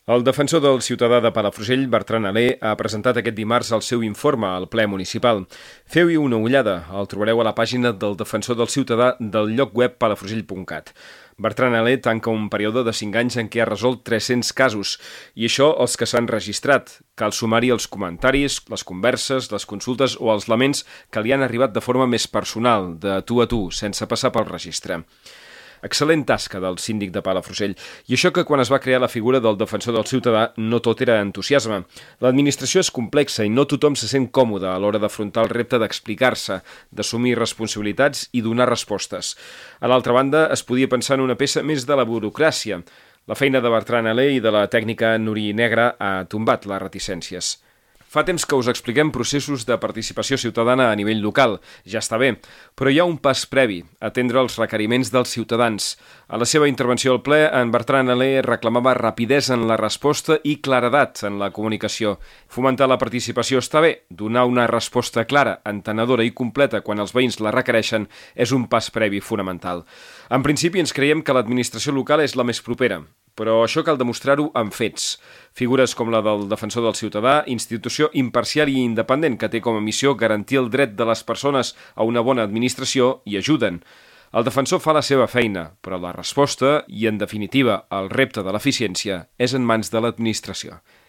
El defensor del ciutadà de Palafrugell, Bertran Alé, ha presentat aquest dimarts el seu informe al ple municipal. Feu-hi una ullada, el trobareu a la pàgina del defensor del ciutadà del lloc web palafrugell.cat. Bertran Alé tanca un període de 5 anys en què ha resolt 300 casos, i això els que s'han registrat. Cal sumar-hi els comentaris, les converses, les consultes o els laments que li han arribat de forma més personal, de tu a tu, sense passar pel registre. Excel·lent tasca del síndic de Palafrugell. I això que quan es va crear la figura del defensor del ciutadà no tot era entusiasme. L'administració és complexa i no tothom se sent còmode a l'hora d'afrontar el repte d'explicar-se, d'assumir responsabilitats i donar respostes. A l'altra banda, es podia pensar en una peça més de la burocràcia. La feina de Bertran Alé i de la tècnica Nuri Negra ha tombat les reticències. Fa temps que us expliquem processos de participació ciutadana a nivell local. Ja està bé, però hi ha un pas previ, atendre els requeriments dels ciutadans. A la seva intervenció al ple, en Bertran Alé reclamava rapidesa en la resposta i claredat en la comunicació. Fomentar la participació està bé, donar una resposta clara, entenedora i completa quan els veïns la requereixen és un pas previ fonamental. En principi ens creiem que l'administració local és la més propera, però això cal demostrar-ho amb fets. Figures com la del defensor del ciutadà, institució imparcial i independent que té com a missió garantir el dret de les persones a una bona administració, i ajuden. El defensor fa la seva feina, però la resposta i, en definitiva, el repte de l'eficiència és en mans de l'administració.